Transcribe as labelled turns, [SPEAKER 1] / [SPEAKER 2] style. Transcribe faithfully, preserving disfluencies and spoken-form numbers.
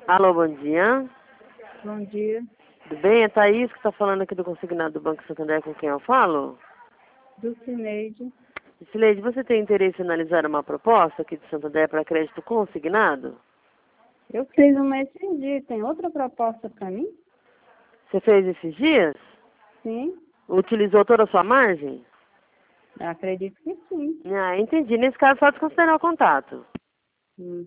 [SPEAKER 1] Alô, bom dia.
[SPEAKER 2] Bom dia.
[SPEAKER 1] Tudo bem? É Thaís que está falando aqui do consignado do Banco Santander, com quem eu falo?
[SPEAKER 2] Do Cineide.
[SPEAKER 1] Sileide, você tem interesse em analisar uma proposta aqui de Santander para crédito consignado?
[SPEAKER 2] Eu fiz uma esses dias. Tem outra proposta para mim?
[SPEAKER 1] Você fez esses dias?
[SPEAKER 2] Sim.
[SPEAKER 1] Utilizou toda a sua margem?
[SPEAKER 2] Eu acredito que sim.
[SPEAKER 1] Ah, entendi. Nesse caso, só desconsiderar o contato.
[SPEAKER 2] Hum.